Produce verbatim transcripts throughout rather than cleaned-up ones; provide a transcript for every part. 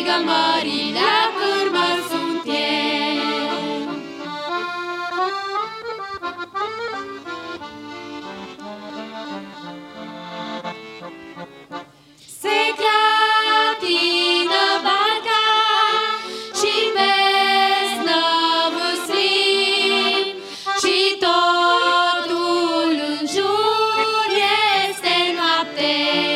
strigă mării, la cârmă sunt eu. Se clatină barca și vezi năvăslim și totul în jur este noapte.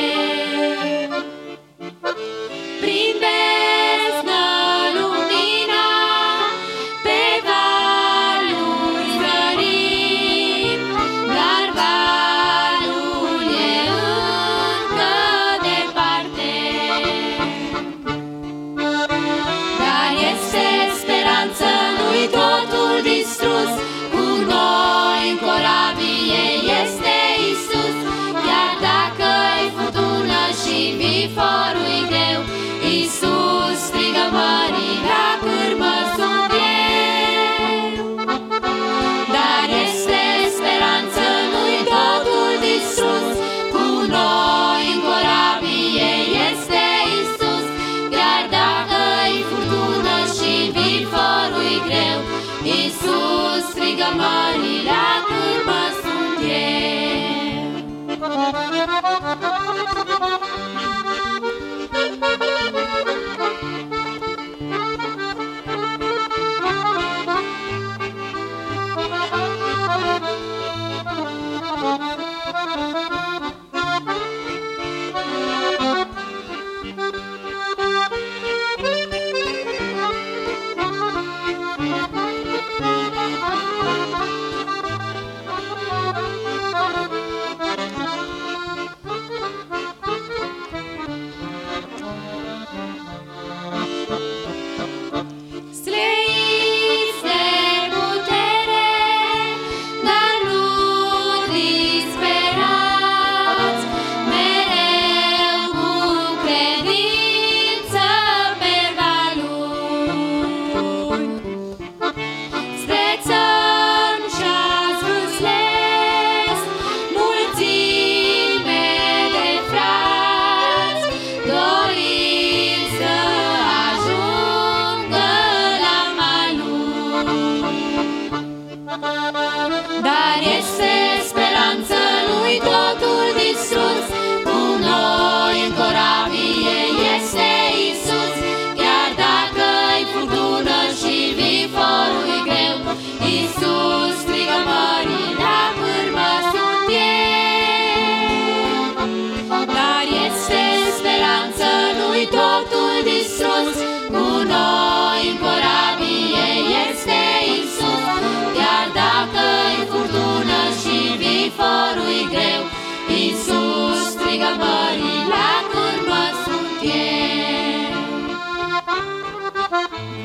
Prin beznă lumina pe valuri zărim, dar valul e încă departe. Dar este speranță, nu-i totul distrus, cu noi în corabie este Iisus. Chiar dacă-i furtună și viforul-i greu, Iisus strigă mării, la cârmă sunt eu. Dar este speranță, nu-i totul distrus, cu noi în corabie este Iisus. Chiar dacă-i furtună și viforul-i greu, Iisus strigă mării, la cârmă sunt eu. Dar este speranță, nu-i totul distrus, cu noi în corabie este Iisus. Chiar dacă-i furtună și viforul-i greu, Iisus strigă mării, la cârmă sunt eu. Dar este speranță, nu-i totul distrus, cu noi în corabie este Iisus. Chiar dacă-i furtună și viforul-i greu, Iisus strigă mării, la cârmă sunt eu.